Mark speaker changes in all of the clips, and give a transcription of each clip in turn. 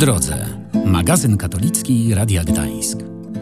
Speaker 1: drodze. Magazyn katolicki Radia Gdańsk.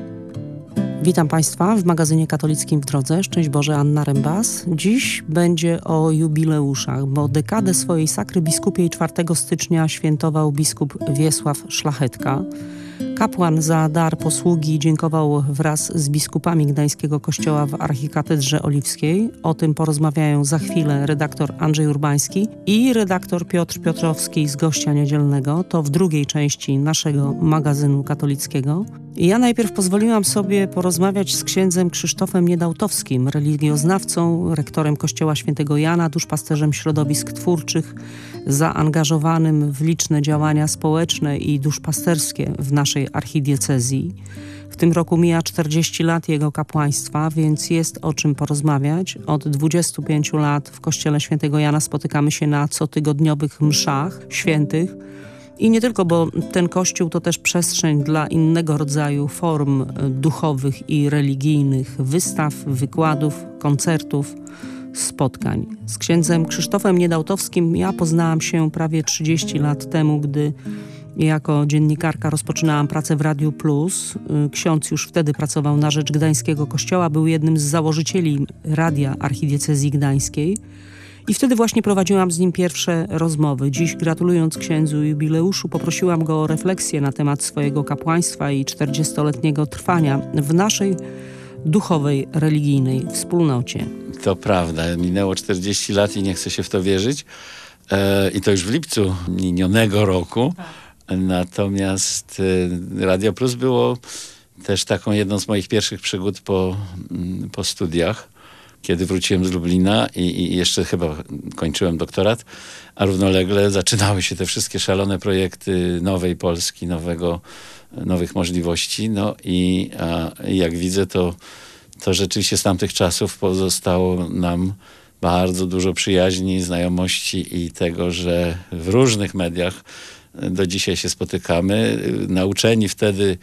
Speaker 2: Witam Państwa w magazynie katolickim W drodze. Szczęść Boże, Anna Rembas. Dziś będzie o jubileuszach, bo dekadę swojej sakry biskupiej 4 stycznia świętował biskup Wiesław Szlachetka. Kapłan za dar posługi dziękował wraz z biskupami Gdańskiego Kościoła w Archikatedrze Oliwskiej. O tym porozmawiają za chwilę redaktor Andrzej Urbański i redaktor Piotr Piotrowski z Gościa Niedzielnego. To w drugiej części naszego magazynu katolickiego. Ja najpierw pozwoliłam sobie porozmawiać z księdzem Krzysztofem Niedałtowskim, religioznawcą, rektorem Kościoła Świętego Jana, duszpasterzem środowisk twórczych, zaangażowanym w liczne działania społeczne i duszpasterskie w naszej archidiecezji. W tym roku mija 40 lat jego kapłaństwa, więc jest o czym porozmawiać. Od 25 lat w Kościele Świętego Jana spotykamy się na cotygodniowych mszach świętych. I nie tylko, bo ten kościół to też przestrzeń dla innego rodzaju form duchowych i religijnych, wystaw, wykładów, koncertów, spotkań. Z księdzem Krzysztofem Niedałtowskim ja poznałam się prawie 30 lat temu, gdy jako dziennikarka rozpoczynałam pracę w Radiu Plus. Ksiądz już wtedy pracował na rzecz Gdańskiego Kościoła, był jednym z założycieli Radia Archidiecezji Gdańskiej. I wtedy właśnie prowadziłam z nim pierwsze rozmowy. Dziś, gratulując księdzu jubileuszu, poprosiłam go o refleksję na temat swojego kapłaństwa i 40-letniego trwania w naszej duchowej, religijnej wspólnocie.
Speaker 3: To prawda, minęło 40 lat i nie chcę się w to wierzyć. I to już w lipcu minionego roku. Natomiast Radio Plus było też taką jedną z moich pierwszych przygód po studiach, kiedy wróciłem z Lublina i jeszcze chyba kończyłem doktorat, a równolegle zaczynały się te wszystkie szalone projekty nowej Polski, nowych możliwości. No i jak widzę, to rzeczywiście z tamtych czasów pozostało nam bardzo dużo przyjaźni, znajomości i tego, że w różnych mediach do dzisiaj się spotykamy. Nauczeni wtedy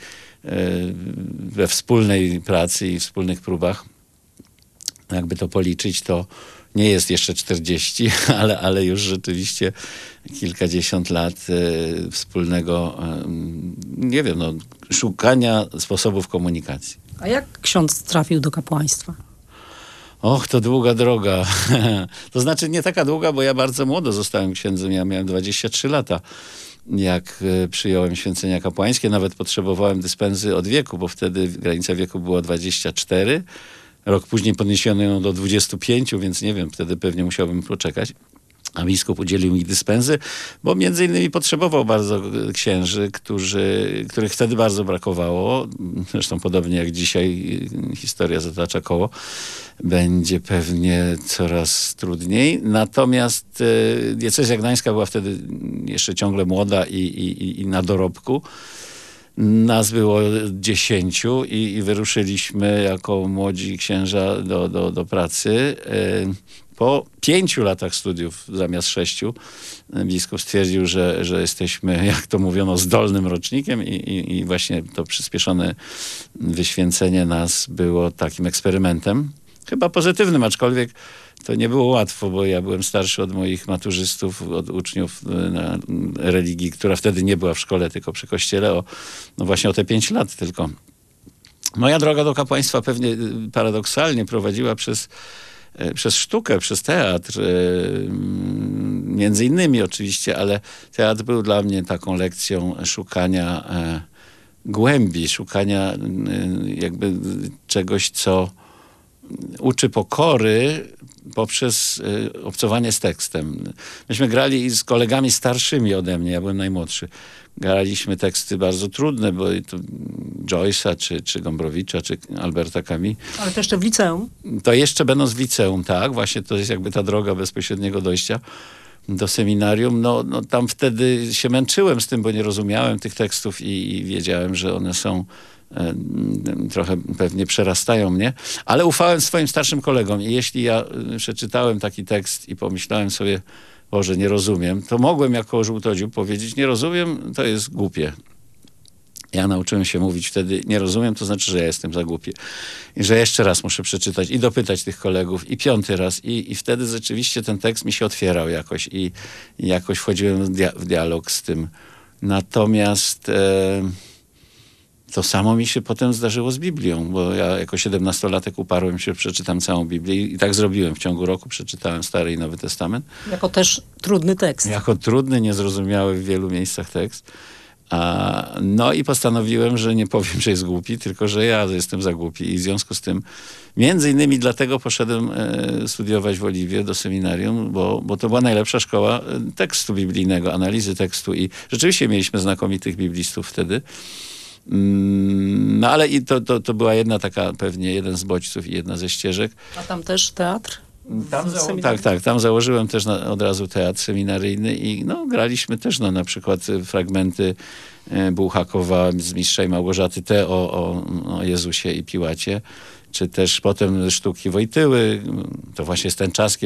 Speaker 3: we wspólnej pracy i wspólnych próbach, jakby to policzyć, to nie jest jeszcze 40, ale już rzeczywiście kilkadziesiąt lat wspólnego, nie wiem, szukania sposobów komunikacji.
Speaker 2: A jak ksiądz trafił do kapłaństwa?
Speaker 3: Och, to długa droga. To znaczy nie taka długa, bo ja bardzo młodo zostałem księdzem. Ja miałem 23 lata, jak przyjąłem święcenia kapłańskie. Nawet potrzebowałem dyspensy od wieku, bo wtedy granica wieku była 24. Rok później podniesiono ją do 25, więc nie wiem, wtedy pewnie musiałbym poczekać. A biskup udzielił mi dyspensy, bo między innymi potrzebował bardzo księży, których wtedy bardzo brakowało. Zresztą podobnie jak dzisiaj historia zatacza koło. Będzie pewnie coraz trudniej. Natomiast diecezja gdańska była wtedy jeszcze ciągle młoda i na dorobku. Nas było 10 i wyruszyliśmy jako młodzi księża do pracy. Po 5 latach studiów zamiast 6 biskup stwierdził, że jesteśmy, jak to mówiono, zdolnym rocznikiem i właśnie to przyspieszone wyświęcenie nas było takim eksperymentem. Chyba pozytywnym, aczkolwiek to nie było łatwo, bo ja byłem starszy od moich maturzystów, od uczniów na religii, która wtedy nie była w szkole, tylko przy kościele, właśnie o te 5 lat tylko. Moja droga do kapłaństwa pewnie paradoksalnie prowadziła przez sztukę, przez teatr, między innymi oczywiście, ale teatr był dla mnie taką lekcją szukania głębi, szukania jakby czegoś, co uczy pokory poprzez obcowanie z tekstem. Myśmy grali z kolegami starszymi ode mnie, ja byłem najmłodszy. Graliśmy teksty bardzo trudne, bo to Joyce'a, czy Gombrowicza, czy Alberta Camus.
Speaker 2: Ale to jeszcze w liceum?
Speaker 3: To jeszcze będąc w liceum, tak. Właśnie to jest jakby ta droga bezpośredniego dojścia do seminarium. Tam wtedy się męczyłem z tym, bo nie rozumiałem tych tekstów i wiedziałem, że one są trochę pewnie przerastają mnie, ale ufałem swoim starszym kolegom i jeśli ja przeczytałem taki tekst i pomyślałem sobie, Boże, nie rozumiem, to mogłem jako żółtodziób powiedzieć, nie rozumiem, to jest głupie. Ja nauczyłem się mówić wtedy, nie rozumiem, to znaczy, że ja jestem za głupi. I że jeszcze raz muszę przeczytać i dopytać tych kolegów, i 5. raz. I wtedy rzeczywiście ten tekst mi się otwierał jakoś. I jakoś wchodziłem w dialog Natomiast to samo mi się potem zdarzyło z Biblią, bo ja jako 17-latek uparłem się, przeczytam całą Biblię i tak zrobiłem. W ciągu roku przeczytałem Stary i Nowy Testament.
Speaker 2: Jako też trudny tekst.
Speaker 3: Jako trudny, niezrozumiały w wielu miejscach tekst. No i postanowiłem, że nie powiem, że jest głupi, tylko że ja jestem za głupi. I w związku z tym, między innymi dlatego poszedłem studiować w Oliwie do seminarium, bo to była najlepsza szkoła tekstu biblijnego, analizy tekstu i rzeczywiście mieliśmy znakomitych biblistów wtedy. No ale i to była jedna taka, pewnie jeden z bodźców i jedna ze ścieżek.
Speaker 2: A tam też teatr?
Speaker 3: Tak, tam założyłem też od razu teatr seminaryjny i graliśmy też na przykład fragmenty Bułhakowa z Mistrza i Małgorzaty o Jezusie i Piłacie, czy też potem sztuki Wojtyły. To właśnie jest ten czas,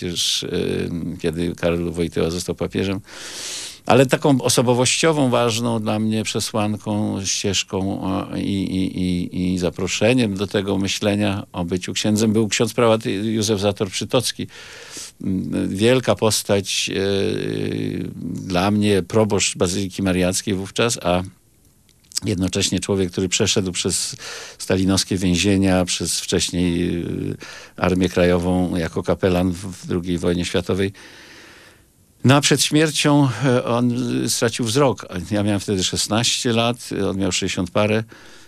Speaker 3: kiedy Karol Wojtyła został papieżem. Ale taką osobowościową, ważną dla mnie przesłanką, ścieżką i zaproszeniem do tego myślenia o byciu księdzem był ksiądz prałat Józef Zator-Przytocki. Wielka postać dla mnie, proboszcz Bazyliki Mariackiej wówczas, a jednocześnie człowiek, który przeszedł przez stalinowskie więzienia, przez wcześniej Armię Krajową jako kapelan w II wojnie światowej. No a przed śmiercią on stracił wzrok. Ja miałem wtedy 16 lat, on miał 60 parę.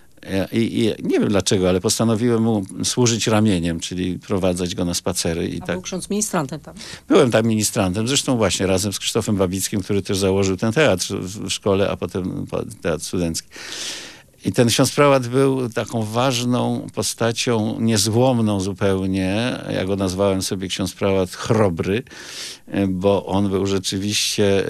Speaker 3: I nie wiem dlaczego, ale postanowiłem mu służyć ramieniem, czyli prowadzać go na spacery.
Speaker 2: A był ksiądz ministrantem tam?
Speaker 3: Byłem tam ministrantem, zresztą właśnie razem z Krzysztofem Babickim, który też założył ten teatr w szkole, a potem teatr studencki. I ten ksiądz prałat był taką ważną postacią, niezłomną zupełnie. Ja go nazwałem sobie ksiądz prałat chrobry, bo on był rzeczywiście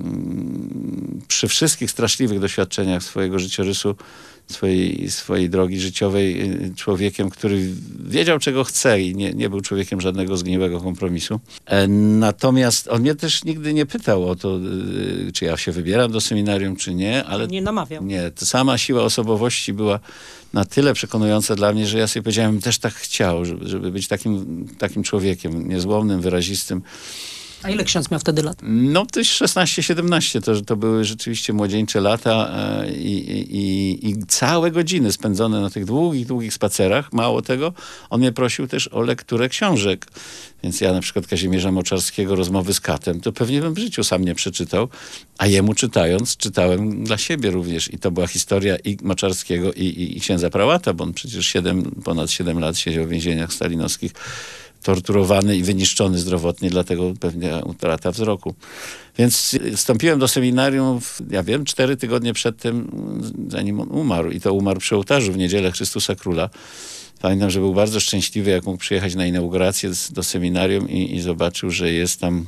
Speaker 3: przy wszystkich straszliwych doświadczeniach swojego życiorysu, swojej drogi życiowej człowiekiem, który wiedział, czego chce i nie był człowiekiem żadnego zgniłego kompromisu. Natomiast on mnie też nigdy nie pytał o to, czy ja się wybieram do seminarium, czy nie, ale...
Speaker 2: Nie namawiał.
Speaker 3: Nie, to sama siła osobowości była na tyle przekonująca dla mnie, że ja sobie powiedziałem, też tak chciał, żeby być takim człowiekiem niezłomnym, wyrazistym.
Speaker 2: A ile ksiądz miał wtedy lat?
Speaker 3: No to 16-17, to były rzeczywiście młodzieńcze lata i całe godziny spędzone na tych długich spacerach. Mało tego, on mnie prosił też o lekturę książek. Więc ja na przykład Kazimierza Moczarskiego, Rozmowy z katem, to pewnie bym w życiu sam nie przeczytał, a jemu czytałem dla siebie również. I to była historia i Moczarskiego i księdza prałata, bo on przecież ponad 7 lat siedział w więzieniach stalinowskich, torturowany i wyniszczony zdrowotnie, dlatego pewnie utrata wzroku. Więc wstąpiłem do seminarium, 4 tygodnie przed tym, zanim on umarł. I to umarł przy ołtarzu w Niedzielę Chrystusa Króla. Pamiętam, że był bardzo szczęśliwy, jak mógł przyjechać na inaugurację do seminarium i zobaczył, że jest tam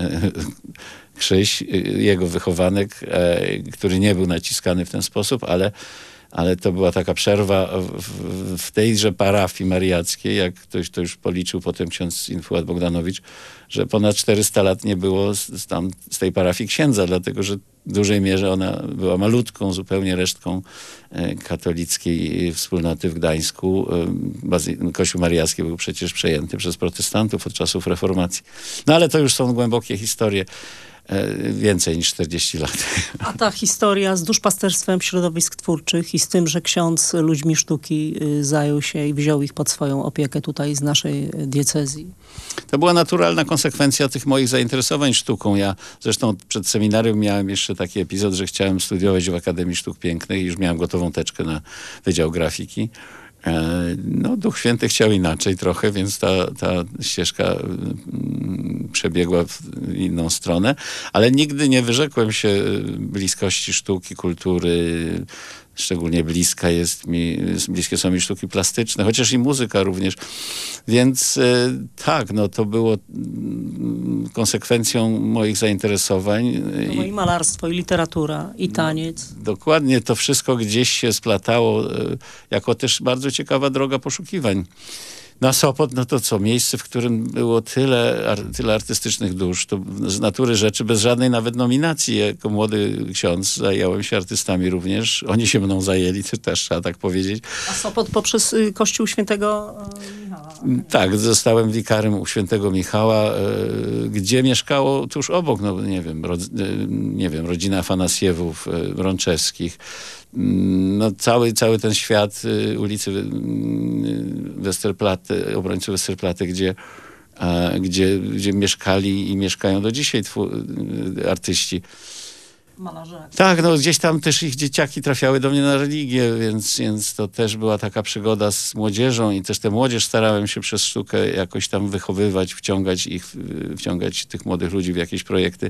Speaker 3: Krzyś, jego wychowanek, który nie był naciskany w ten sposób, ale to była taka przerwa w tejże parafii mariackiej, jak ktoś to już policzył potem ksiądz Infuat Bogdanowicz, że ponad 400 lat nie było z tej parafii księdza, dlatego że w dużej mierze ona była malutką zupełnie resztką katolickiej wspólnoty w Gdańsku. Kościół mariacki był przecież przejęty przez protestantów od czasów reformacji. No ale to już są głębokie historie. Więcej niż 40 lat.
Speaker 2: A ta historia z duszpasterstwem środowisk twórczych i z tym, że ksiądz ludźmi sztuki zajął się i wziął ich pod swoją opiekę tutaj z naszej diecezji.
Speaker 3: To była naturalna konsekwencja tych moich zainteresowań sztuką. Ja zresztą przed seminarium miałem jeszcze taki epizod, że chciałem studiować w Akademii Sztuk Pięknych i już miałem gotową teczkę na Wydział Grafiki. No, Duch Święty chciał inaczej trochę, więc ta ścieżka przebiegła w inną stronę, ale nigdy nie wyrzekłem się bliskości sztuki, kultury. Szczególnie bliskie są mi sztuki plastyczne, chociaż i muzyka również. Więc tak, no to było konsekwencją moich zainteresowań.
Speaker 2: No i malarstwo, i literatura, i taniec.
Speaker 3: Dokładnie, to wszystko gdzieś się splatało jako też bardzo ciekawa droga poszukiwań. Na Sopot, no to co, miejsce, w którym było tyle artystycznych dusz, to z natury rzeczy, bez żadnej nawet nominacji. Jako młody ksiądz zająłem się artystami również. Oni się mną zajęli, to też trzeba tak powiedzieć.
Speaker 2: A Sopot poprzez Kościół Świętego Michała.
Speaker 3: Tak, zostałem wikarym u Świętego Michała, gdzie mieszkało tuż obok, no nie wiem, rodzina Afanasjewów, Rączewskich. No cały ten świat ulicy Westerplatte, obrońców Westerplatte, gdzie mieszkali i mieszkają do dzisiaj artyści.
Speaker 2: Malarze.
Speaker 3: Tak, no gdzieś tam też ich dzieciaki trafiały do mnie na religię, więc to też była taka przygoda z młodzieżą i też tę młodzież starałem się przez sztukę jakoś tam wychowywać, wciągać tych młodych ludzi w jakieś projekty.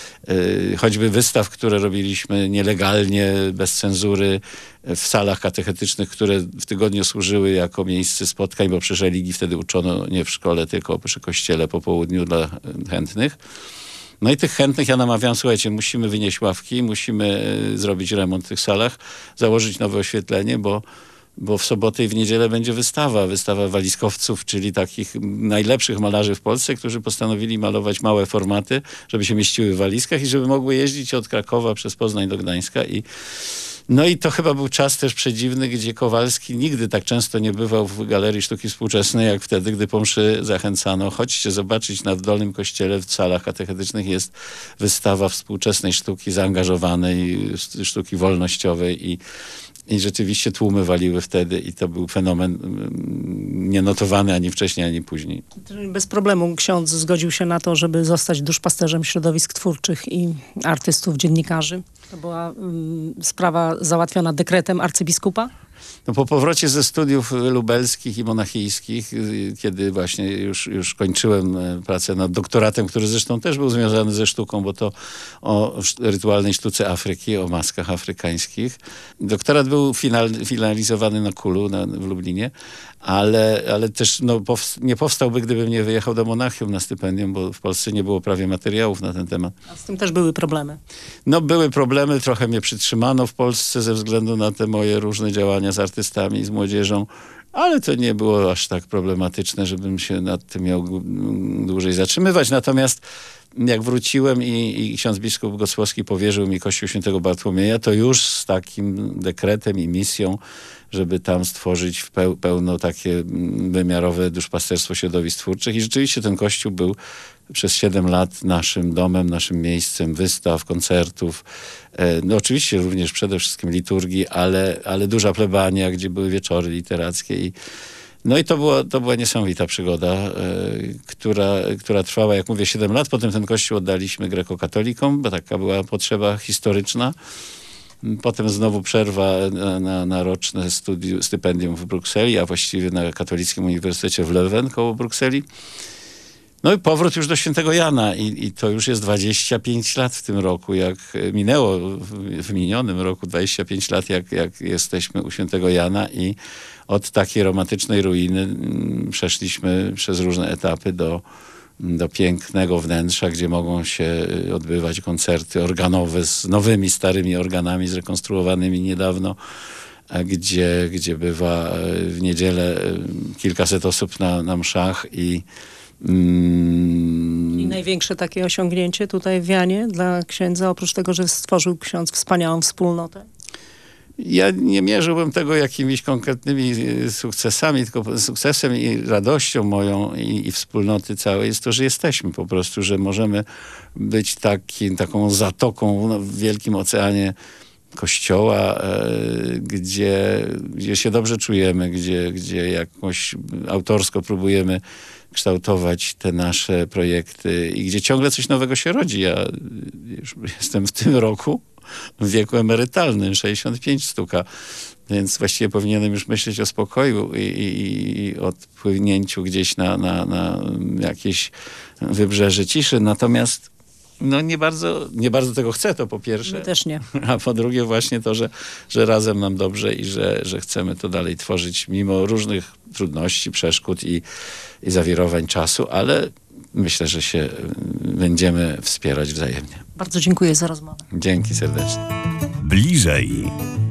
Speaker 3: Choćby wystaw, które robiliśmy nielegalnie, bez cenzury, w salach katechetycznych, które w tygodniu służyły jako miejsce spotkań, bo przy religii wtedy uczono nie w szkole, tylko przy kościele po południu dla chętnych. No i tych chętnych ja namawiam, słuchajcie, musimy wynieść ławki, musimy zrobić remont w tych salach, założyć nowe oświetlenie, bo w sobotę i w niedzielę będzie wystawa walizkowców, czyli takich najlepszych malarzy w Polsce, którzy postanowili malować małe formaty, żeby się mieściły w walizkach i żeby mogły jeździć od Krakowa przez Poznań do Gdańska. No i to chyba był czas też przedziwny, gdzie Kowalski nigdy tak często nie bywał w Galerii Sztuki Współczesnej, jak wtedy, gdy po mszy zachęcano. Chodźcie zobaczyć, w Dolnym Kościele, w salach katechetycznych jest wystawa współczesnej sztuki zaangażowanej, sztuki wolnościowej i rzeczywiście tłumy waliły wtedy i to był fenomen nienotowany ani wcześniej, ani później.
Speaker 2: Bez problemu ksiądz zgodził się na to, żeby zostać duszpasterzem środowisk twórczych i artystów, dziennikarzy. To była sprawa załatwiona dekretem arcybiskupa?
Speaker 3: No po powrocie ze studiów lubelskich i monachijskich, kiedy właśnie już kończyłem pracę nad doktoratem, który zresztą też był związany ze sztuką, bo to o rytualnej sztuce Afryki, o maskach afrykańskich. Doktorat był finalizowany na Kulu w Lublinie, ale też nie powstałby, gdybym nie wyjechał do Monachium na stypendium, bo w Polsce nie było prawie materiałów na ten temat.
Speaker 2: A z tym też były problemy?
Speaker 3: No były problemy, trochę mnie przytrzymano w Polsce ze względu na te moje różne działania z artystami, z młodzieżą, ale to nie było aż tak problematyczne, żebym się nad tym miał dłużej zatrzymywać. Natomiast jak wróciłem i ksiądz biskup Gosłowski powierzył mi Kościół Świętego Bartłomieja, to już z takim dekretem i misją, żeby tam stworzyć pełno takie wymiarowe duszpasterstwo środowisk twórczych. I rzeczywiście ten kościół był przez 7 lat naszym domem, naszym miejscem wystaw, koncertów. No oczywiście również przede wszystkim liturgii, ale duża plebania, gdzie były wieczory literackie. No i to była niesamowita przygoda, która trwała, jak mówię, 7 lat. Potem ten kościół oddaliśmy grekokatolikom, bo taka była potrzeba historyczna. Potem znowu przerwa na roczne stypendium w Brukseli, a właściwie na Katolickim Uniwersytecie w Leuven koło Brukseli. No i powrót już do Świętego Jana i to już jest 25 lat w tym roku, jak minęło w minionym roku 25 lat, jak jesteśmy u Świętego Jana i od takiej romantycznej ruiny przeszliśmy przez różne etapy do pięknego wnętrza, gdzie mogą się odbywać koncerty organowe z nowymi, starymi organami zrekonstruowanymi niedawno, gdzie bywa w niedzielę kilkaset osób na mszach I
Speaker 2: największe takie osiągnięcie tutaj w Janie dla księdza, oprócz tego, że stworzył ksiądz wspaniałą wspólnotę?
Speaker 3: Ja nie mierzyłbym tego jakimiś konkretnymi sukcesami, tylko sukcesem i radością moją i wspólnoty całej jest to, że jesteśmy po prostu, że możemy być taką zatoką w wielkim oceanie Kościoła, gdzie się dobrze czujemy, gdzie jakoś autorsko próbujemy kształtować te nasze projekty i gdzie ciągle coś nowego się rodzi. Ja już jestem w tym roku w wieku emerytalnym, 65 stuka, więc właściwie powinienem już myśleć o spokoju i odpłynięciu gdzieś na jakieś wybrzeże ciszy. Natomiast no nie bardzo tego chcę, to po pierwsze.
Speaker 2: My też nie.
Speaker 3: A po drugie właśnie to, że razem nam dobrze i że chcemy to dalej tworzyć mimo różnych trudności, przeszkód i zawirowań czasu, ale myślę, że się będziemy wspierać wzajemnie.
Speaker 2: Bardzo dziękuję za rozmowę.
Speaker 3: Dzięki serdecznie.
Speaker 1: Bliżej.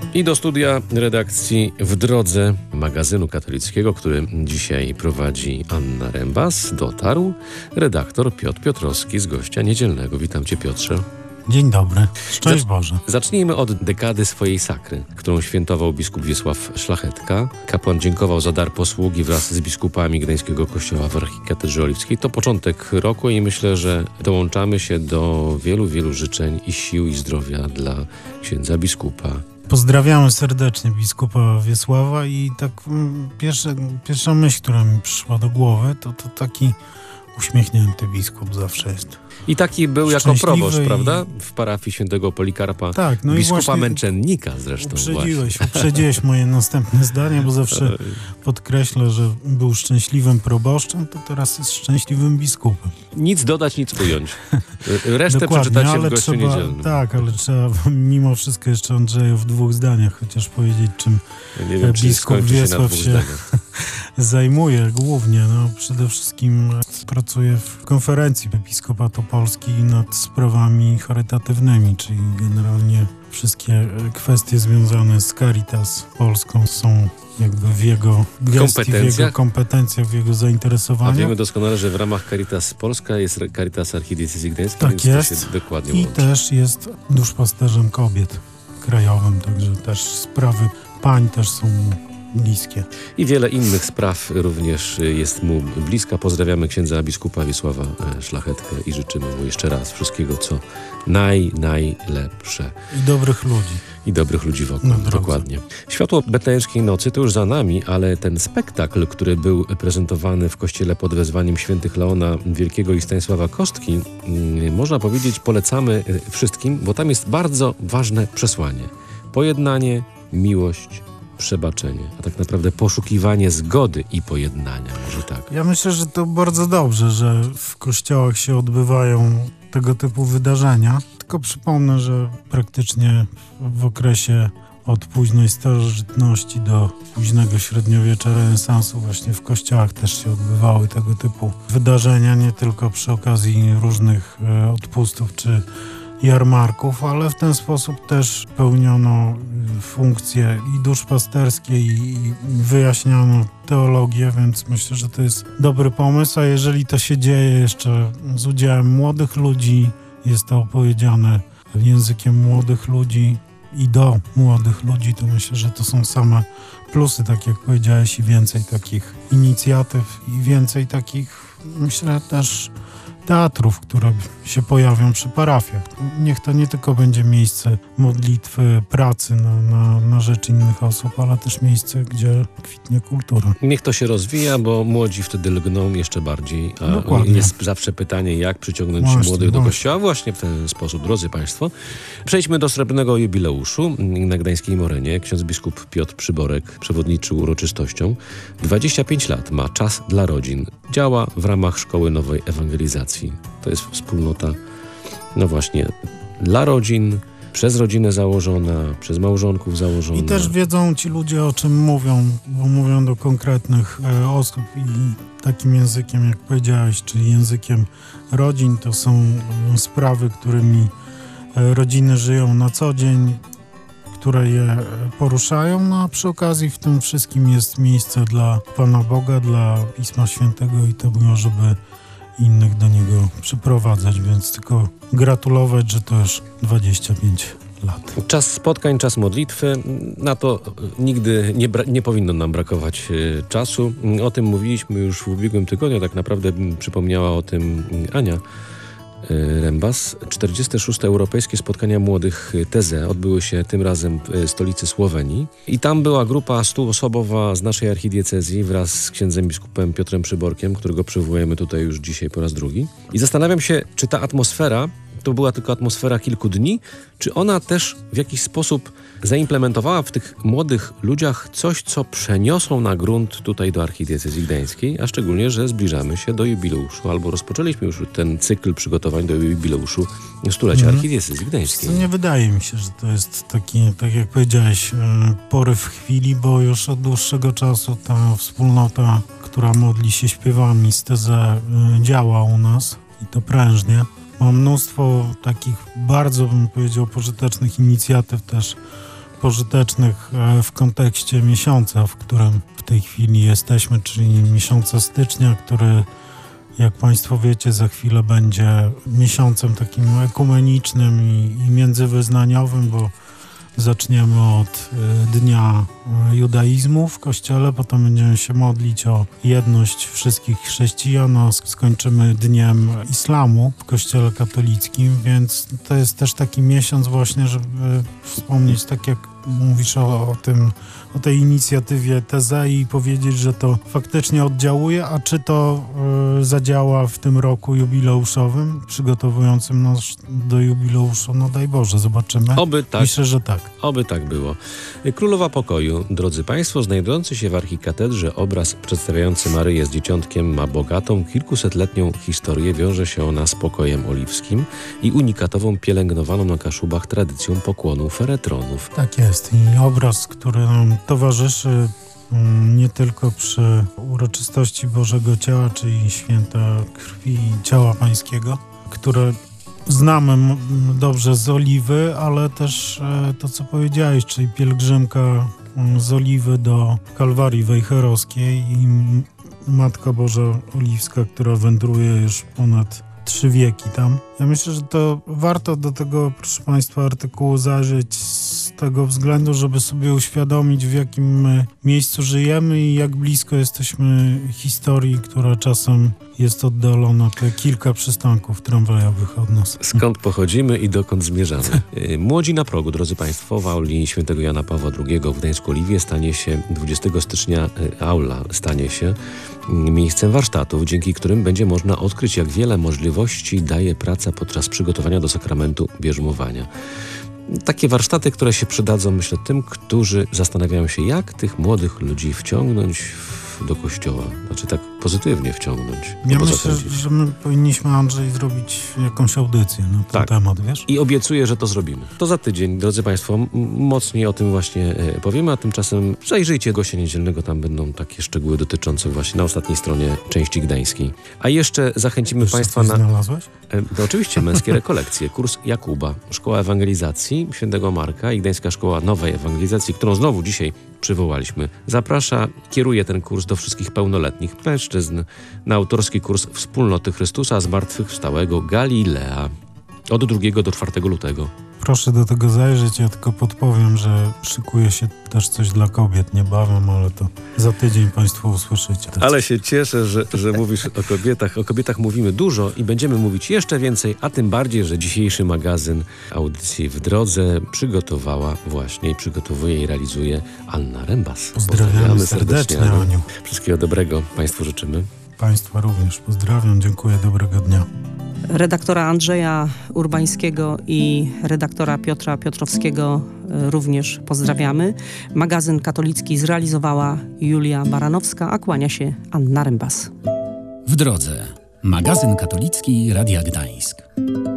Speaker 4: I do studia redakcji W Drodze magazynu katolickiego, który dzisiaj prowadzi Anna Rembas, dotarł redaktor Piotr Piotrowski z Gościa Niedzielnego. Witam Cię, Piotrze.
Speaker 5: Dzień dobry. Szczęść Boże.
Speaker 4: Zacznijmy od dekady swojej sakry, którą świętował biskup Wiesław Szlachetka. Kapłan dziękował za dar posługi wraz z biskupami Gdańskiego Kościoła w Archikatedrze Oliwskiej. To początek roku i myślę, że dołączamy się do wielu życzeń i sił i zdrowia dla księdza biskupa.
Speaker 5: Pozdrawiamy serdecznie biskupa Wiesława i tak pierwsza myśl, która mi przyszła do głowy, to taki uśmiechnięty biskup zawsze jest.
Speaker 4: I taki był jako proboszcz, prawda? W parafii świętego Polikarpa.
Speaker 5: Tak, no
Speaker 4: biskupa
Speaker 5: i właśnie
Speaker 4: męczennika zresztą.
Speaker 5: Uprzedziłeś moje następne zdanie, bo zawsze podkreślę, że był szczęśliwym proboszczem, to teraz jest szczęśliwym biskupem.
Speaker 4: Nic dodać, nic ująć. Resztę
Speaker 5: Dokładnie,
Speaker 4: przeczytacie w Gościu Niedzielnym.
Speaker 5: Tak, ale trzeba mimo wszystko jeszcze, Andrzeju, w 2 zdaniach chociaż powiedzieć, czym
Speaker 4: nie wiem,
Speaker 5: biskup Wiesław się zajmuje głównie. Przede wszystkim pracuje w konferencji Episkopatu Polski nad sprawami charytatywnymi, czyli generalnie wszystkie kwestie związane z Caritas Polską są jakby w jego gestii, w jego kompetencjach, w jego zainteresowaniach.
Speaker 4: A wiemy doskonale, że w ramach Caritas Polska jest Caritas Archidiecezji Gdańskiej,
Speaker 5: tak
Speaker 4: więc
Speaker 5: jest.
Speaker 4: to się dokładnie
Speaker 5: I
Speaker 4: łączy.
Speaker 5: też jest duszpasterzem kobiet krajowym, także też sprawy pań też są bliskie.
Speaker 4: I wiele innych spraw również jest mu bliska. Pozdrawiamy księdza biskupa Wiesława Szlachetkę i życzymy mu jeszcze raz wszystkiego, co najlepsze.
Speaker 5: I dobrych ludzi
Speaker 4: wokół, dokładnie. Światło Betlejemskiej Nocy to już za nami, ale ten spektakl, który był prezentowany w kościele pod wezwaniem świętych Leona Wielkiego i Stanisława Kostki, można powiedzieć, polecamy wszystkim, bo tam jest bardzo ważne przesłanie. Pojednanie, miłość, przebaczenie, a tak naprawdę poszukiwanie zgody i pojednania, może tak.
Speaker 5: Ja myślę, że to bardzo dobrze, że w kościołach się odbywają tego typu wydarzenia. Tylko przypomnę, że praktycznie w okresie od późnej starożytności do późnego średniowiecza, renesansu właśnie w kościołach też się odbywały tego typu wydarzenia, nie tylko przy okazji różnych odpustów czy jarmarków, ale w ten sposób też pełniono funkcje i duszpasterskie i wyjaśniano teologię, więc myślę, że to jest dobry pomysł, a jeżeli to się dzieje jeszcze z udziałem młodych ludzi, jest to opowiedziane językiem młodych ludzi i do młodych ludzi, to myślę, że to są same plusy, tak jak powiedziałeś, i więcej takich inicjatyw i więcej takich, myślę, też teatrów, które się pojawią przy parafiach. Niech to nie tylko będzie miejsce modlitwy, pracy na rzecz innych osób, ale też miejsce, gdzie kwitnie kultura.
Speaker 4: Niech to się rozwija, bo młodzi wtedy lgną jeszcze bardziej. A
Speaker 5: dokładnie.
Speaker 4: Jest zawsze pytanie, jak przyciągnąć młodych do kościoła. Właśnie w ten sposób, drodzy Państwo. Przejdźmy do srebrnego jubileuszu na Gdańskiej Morenie. Ksiądz biskup Piotr Przyborek przewodniczył uroczystością. 25 lat ma Czas dla Rodzin. Działa w ramach Szkoły Nowej Ewangelizacji. To jest wspólnota, no właśnie, dla rodzin, przez rodzinę założona, przez małżonków założona.
Speaker 5: I też wiedzą ci ludzie, o czym mówią, bo mówią do konkretnych osób i takim językiem, jak powiedziałeś, czyli językiem rodzin, to są sprawy, którymi rodziny żyją na co dzień, które je poruszają, no a przy okazji w tym wszystkim jest miejsce dla Pana Boga, dla Pisma Świętego i tego, żeby innych do niego przyprowadzać, więc tylko gratulować, że to już 25 lat.
Speaker 4: Czas spotkań, czas modlitwy, na to nigdy nie powinno nam brakować czasu. O tym mówiliśmy już w ubiegłym tygodniu, tak naprawdę przypomniała o tym Ania Rembas. 46. Europejskie Spotkania Młodych TEZE odbyły się tym razem w stolicy Słowenii i tam była grupa 100-osobowa z naszej archidiecezji wraz z księdzem biskupem Piotrem Przyborkiem, którego przywołujemy tutaj już dzisiaj po raz drugi. I zastanawiam się, czy ta atmosfera to była tylko atmosfera kilku dni, czy ona też w jakiś sposób zaimplementowała w tych młodych ludziach coś, co przeniosą na grunt tutaj do archidiecezji gdańskiej, a szczególnie, że zbliżamy się do jubileuszu, albo rozpoczęliśmy już ten cykl przygotowań do jubileuszu stulecia archidiecezji gdańskiej.
Speaker 5: Nie wydaje mi się, że to jest taki, tak jak powiedziałeś, poryw chwili, bo już od dłuższego czasu ta wspólnota, która modli się śpiewami z TEZE, działa u nas i to prężnie. Ma mnóstwo takich bardzo, bym powiedział, pożytecznych inicjatyw też pożytecznych w kontekście miesiąca, w którym w tej chwili jesteśmy, czyli miesiąca stycznia, który, jak Państwo wiecie, za chwilę będzie miesiącem takim ekumenicznym i międzywyznaniowym, bo zaczniemy od Dnia Judaizmu w Kościele, potem będziemy się modlić o jedność wszystkich chrześcijan, a skończymy Dniem Islamu w Kościele katolickim, więc to jest też taki miesiąc właśnie, żeby wspomnieć, tak jak mówisz o tej inicjatywie Tezei i powiedzieć, że to faktycznie oddziałuje, a czy to zadziała w tym roku jubileuszowym, przygotowującym nas do jubileuszu, no daj Boże, zobaczymy.
Speaker 4: Oby tak.
Speaker 5: Myślę, że tak.
Speaker 4: Oby tak było. Królowa Pokoju. Drodzy Państwo, znajdujący się w archikatedrze obraz przedstawiający Maryję z Dzieciątkiem ma bogatą, kilkusetletnią historię. Wiąże się ona z pokojem oliwskim i unikatową, pielęgnowaną na Kaszubach tradycją pokłonu feretronów.
Speaker 5: Tak jest. I obraz, który nam towarzyszy nie tylko przy uroczystości Bożego Ciała, czyli święta krwi i ciała Pańskiego, które znamy dobrze z Oliwy, ale też to, co powiedziałeś, czyli pielgrzymka z Oliwy do Kalwarii Wejherowskiej i Matka Boża Oliwska, która wędruje już ponad 3 wieki tam. Ja myślę, że to warto do tego, proszę Państwa, artykułu zajrzeć z tego względu, żeby sobie uświadomić, w jakim miejscu żyjemy i jak blisko jesteśmy historii, która czasem jest oddalona te kilka przystanków tramwajowych od nas.
Speaker 4: Skąd pochodzimy i dokąd zmierzamy? Młodzi na progu, drodzy Państwo, w auli świętego Jana Pawła II w Gdańsku-Oliwie stanie się 20 stycznia, aula stanie się miejscem warsztatów, dzięki którym będzie można odkryć, jak wiele możliwości daje praca podczas przygotowania do sakramentu bierzmowania. Takie warsztaty, które się przydadzą, myślę, tym, którzy zastanawiają się, jak tych młodych ludzi wciągnąć do kościoła. Znaczy tak pozytywnie wciągnąć.
Speaker 5: Ja myślę, że my powinniśmy, Andrzej, zrobić jakąś audycję na ten temat, wiesz?
Speaker 4: I obiecuję, że to zrobimy. To za tydzień, drodzy Państwo, mocniej o tym właśnie powiemy, a tymczasem zajrzyjcie Gościa Niedzielnego, tam będą takie szczegóły dotyczące właśnie na ostatniej stronie części gdańskiej. A jeszcze zachęcimy Państwa na...
Speaker 5: znalazłeś?
Speaker 4: To oczywiście męskie rekolekcje, kurs Jakuba, Szkoła Ewangelizacji Świętego Marka i Gdańska Szkoła Nowej Ewangelizacji, którą znowu dzisiaj przywołaliśmy. Zaprasza, kieruje ten kurs do wszystkich pełnoletnich mężczyzn na autorski kurs Wspólnoty Chrystusa Zmartwychwstałego Galilea od 2 do 4 lutego.
Speaker 5: Proszę do tego zajrzeć, ja tylko podpowiem, że szykuje się też coś dla kobiet niebawem, ale to za tydzień Państwo usłyszycie.
Speaker 4: Ale się cieszę, że mówisz o kobietach. O kobietach mówimy dużo i będziemy mówić jeszcze więcej, a tym bardziej, że dzisiejszy magazyn Audycji w Drodze przygotowała właśnie i przygotowuje i realizuje Anna Rembas.
Speaker 5: Pozdrawiamy serdecznie, Aniu.
Speaker 4: Wszystkiego dobrego Państwu życzymy.
Speaker 5: Państwa również pozdrawiam, dziękuję, dobrego dnia.
Speaker 2: Redaktora Andrzeja Urbańskiego i redaktora Piotra Piotrowskiego również pozdrawiamy. Magazyn katolicki zrealizowała Julia Baranowska, a kłania się Anna Rembas.
Speaker 1: W drodze. Magazyn katolicki Radia Gdańsk.